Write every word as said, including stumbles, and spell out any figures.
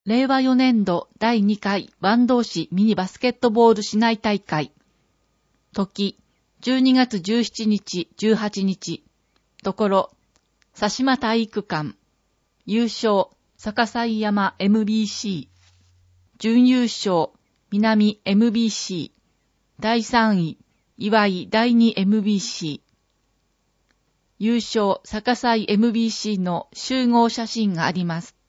れいわよねんどだいにかい坂東市ミニバスケットボール市内大会。時、じゅうにがつじゅうしちにち、じゅうはちにち。ところ、佐島体育館。優勝、逆井山 エムビーシー。準優勝、南 エムビーシー。だいさんい、岩井だいに エムビーシー。優勝、逆井 エムビーシー の集合写真があります。